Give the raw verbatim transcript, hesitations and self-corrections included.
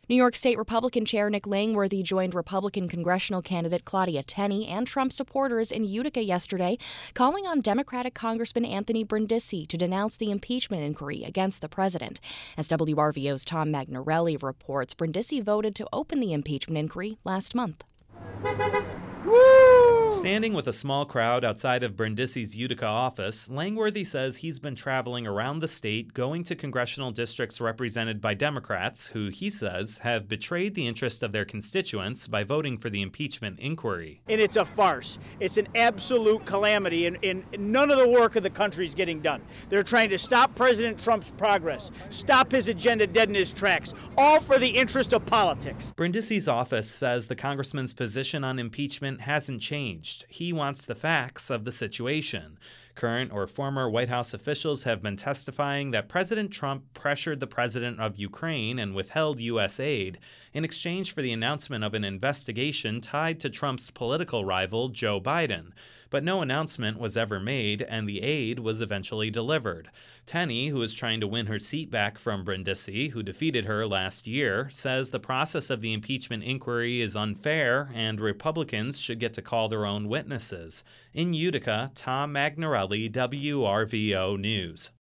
New York State Republican Chair Nick Langworthy joined Republican congressional candidate Claudia Tenney and Trump supporters in Utica yesterday, calling on Democratic Congressman Anthony Brindisi to denounce the impeachment inquiry against the president. As W R V O's Tom Magnarelli reports, Brindisi voted to open the impeachment inquiry last month. Standing with a small crowd outside of Brindisi's Utica office, Langworthy says he's been traveling around the state, going to congressional districts represented by Democrats who, he says, have betrayed the interest of their constituents by voting for the impeachment inquiry. And it's a farce. It's an absolute calamity, and, and none of the work of the country is getting done. They're trying to stop President Trump's progress, stop his agenda dead in his tracks, all for the interest of politics. Brindisi's office says the congressman's position on impeachment hasn't changed. He wants the facts of the situation. Current or former White House officials have been testifying that President Trump pressured the president of Ukraine and withheld U S aid in exchange for the announcement of an investigation tied to Trump's political rival, Joe Biden. But no announcement was ever made, and the aid was eventually delivered. Tenney, who is trying to win her seat back from Brindisi, who defeated her last year, says the process of the impeachment inquiry is unfair and Republicans should get to call their own witnesses. In Utica, Tom Magnarelli, W R V O News.